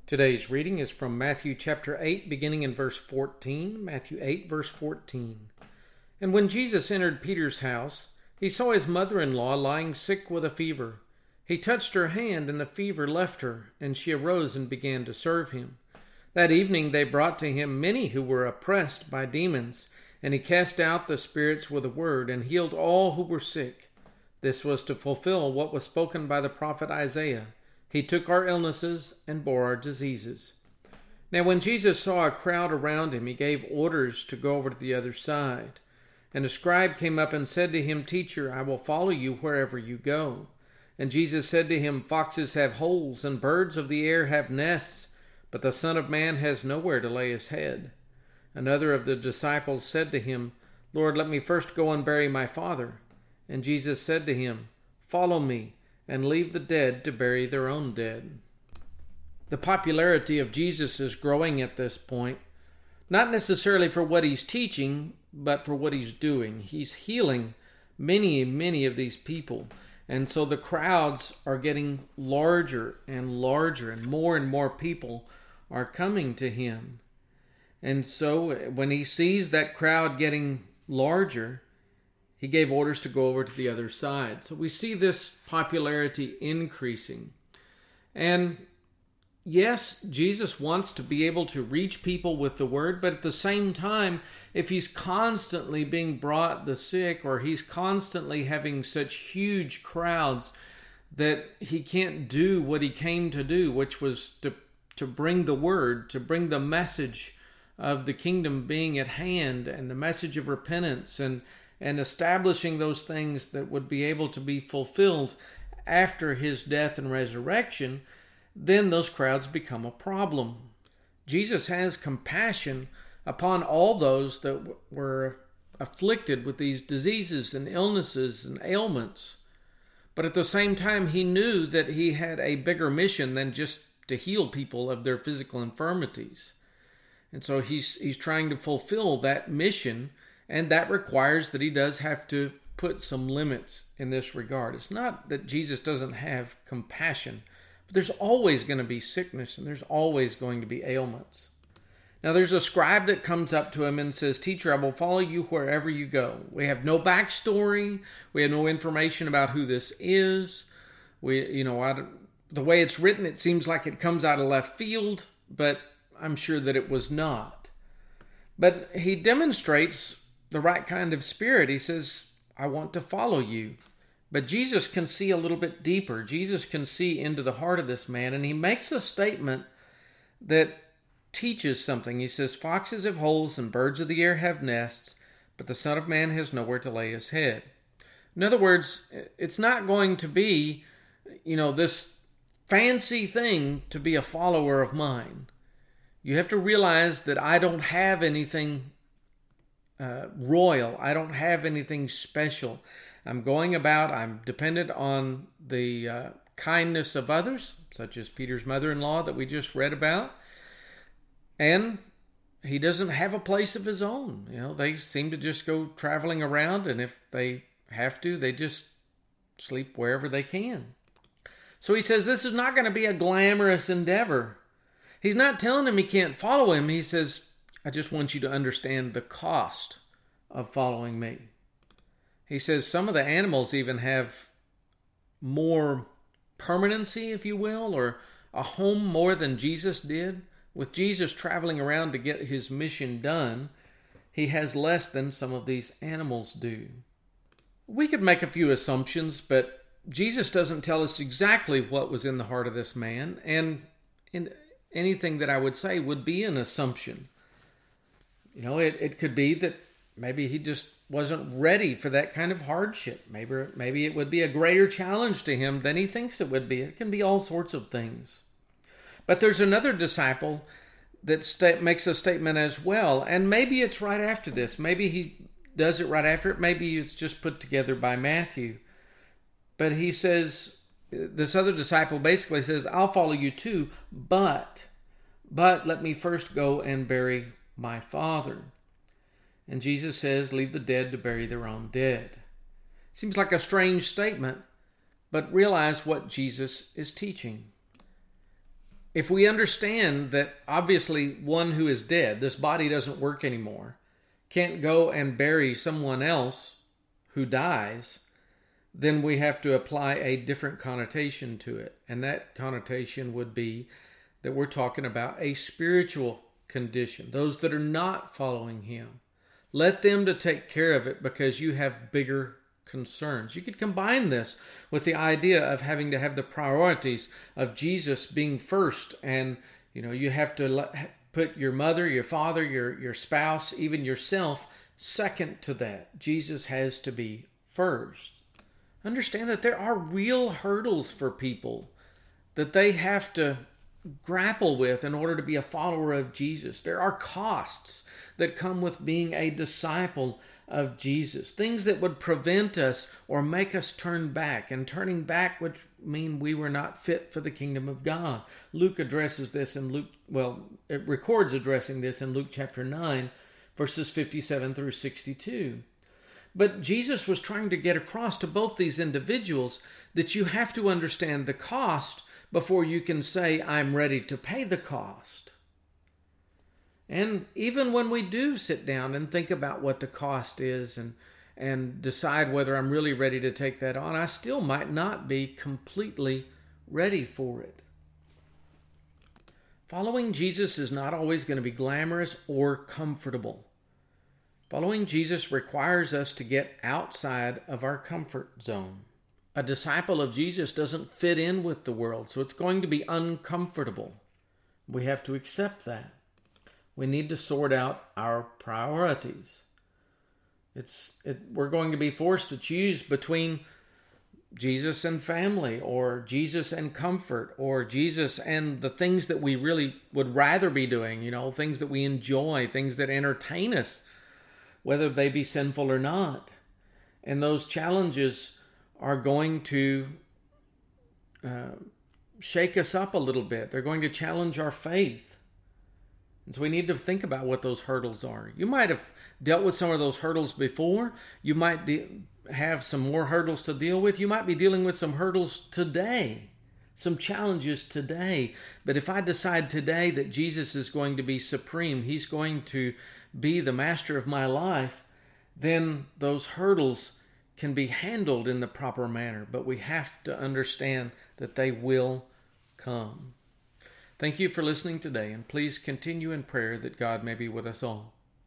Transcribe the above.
Today's reading is from Matthew chapter 8, beginning in verse 14. Matthew 8, verse 14. And when Jesus entered Peter's house, he saw his mother-in-law lying sick with a fever. He touched her hand, and the fever left her, and she arose and began to serve him. That evening they brought to him many who were oppressed by demons, and he cast out the spirits with a word, and healed all who were sick. This was to fulfill what was spoken by the prophet Isaiah. He took our illnesses and bore our diseases. Now when Jesus saw a crowd around him, he gave orders to go over to the other side. And a scribe came up and said to him, "Teacher, I will follow you wherever you go." And Jesus said to him, "Foxes have holes, and birds of the air have nests, but the Son of Man has nowhere to lay his head." Another of the disciples said to him, "Lord, let me first go and bury my father." And Jesus said to him, "Follow me, and leave the dead to bury their own dead." The popularity of Jesus is growing at this point, not necessarily for what he's teaching, but for what he's doing. He's healing many of these people. And so the crowds are getting larger and larger, and more people are coming to him. And so when he sees that crowd getting larger, he gave orders to go over to the other side. So we see this popularity increasing. And yes, Jesus wants to be able to reach people with the word, but at the same time, if he's constantly being brought the sick, or he's constantly having such huge crowds that he can't do what he came to do, which was to bring the word, to bring the message of the kingdom being at hand, and the message of repentance, and establishing those things that would be able to be fulfilled after his death and resurrection, then those crowds become a problem. Jesus has compassion upon all those that were afflicted with these diseases and illnesses and ailments. But at the same time, he knew that he had a bigger mission than just to heal people of their physical infirmities. And so he's trying to fulfill that mission, and that requires that he does have to put some limits in this regard. It's not that Jesus doesn't have compassion, but there's always going to be sickness, and there's always going to be ailments. Now there's a scribe that comes up to him and says, "Teacher, I will follow you wherever you go." We have no backstory. We have no information about who this is. The way it's written, it seems like it comes out of left field, but I'm sure that it was not. But he demonstrates the right kind of spirit. He says, "I want to follow you." But Jesus can see a little bit deeper. Jesus can see into the heart of this man, and he makes a statement that teaches something. He says, "Foxes have holes and birds of the air have nests, but the Son of Man has nowhere to lay his head." In other words, it's not going to be, this fancy thing to be a follower of mine. You have to realize that I don't have anything royal. I don't have anything special. I'm dependent on the kindness of others, such as Peter's mother-in-law that we just read about. And he doesn't have a place of his own. They seem to just go traveling around, and if they have to, they just sleep wherever they can. So he says this is not going to be a glamorous endeavor. He's not telling him he can't follow him. He says, "I just want you to understand the cost of following me." He says some of the animals even have more permanency, if you will, or a home more than Jesus did. With Jesus traveling around to get his mission done, he has less than some of these animals do. We could make a few assumptions, but Jesus doesn't tell us exactly what was in the heart of this man, and anything that I would say would be an assumption. It could be that maybe he just wasn't ready for that kind of hardship. Maybe it would be a greater challenge to him than he thinks it would be. It can be all sorts of things. But there's another disciple that makes a statement as well, and maybe it's right after this. Maybe he does it right after it. Maybe it's just put together by Matthew. But he says, this other disciple basically says, "I'll follow you too, but let me first go and bury my father." And Jesus says, "Leave the dead to bury their own dead." Seems like a strange statement, but realize what Jesus is teaching. If we understand that obviously one who is dead, this body doesn't work anymore, can't go and bury someone else who dies, then we have to apply a different connotation to it. And that connotation would be that we're talking about a spiritual condition, those that are not following him. Let them to take care of it because you have bigger concerns. You could combine this with the idea of having to have the priorities of Jesus being first, and you have to put your mother, your father, your spouse, even yourself second to that. Jesus has to be first. Understand that there are real hurdles for people that they have to grapple with in order to be a follower of Jesus. There are costs that come with being a disciple of Jesus. Things that would prevent us or make us turn back. And turning back would mean we were not fit for the kingdom of God. Luke addresses this in it records addressing this in Luke chapter 9, verses 57 through 62. But Jesus was trying to get across to both these individuals that you have to understand the cost before you can say, I'm ready to pay the cost. And even when we do sit down and think about what the cost is and decide whether I'm really ready to take that on, I still might not be completely ready for it. Following Jesus is not always going to be glamorous or comfortable. Following Jesus requires us to get outside of our comfort zone. A disciple of Jesus doesn't fit in with the world, so it's going to be uncomfortable. We have to accept that. We need to sort out our priorities. We're going to be forced to choose between Jesus and family, or Jesus and comfort, or Jesus and the things that we really would rather be doing, things that we enjoy, things that entertain us, whether they be sinful or not. And those challenges are going to shake us up a little bit. They're going to challenge our faith. And so we need to think about what those hurdles are. You might have dealt with some of those hurdles before. You might have some more hurdles to deal with. You might be dealing with some hurdles today, some challenges today. But if I decide today that Jesus is going to be supreme, he's going to be the master of my life, then those hurdles can be handled in the proper manner. But we have to understand that they will come. Thank you for listening today, and please continue in prayer that God may be with us all.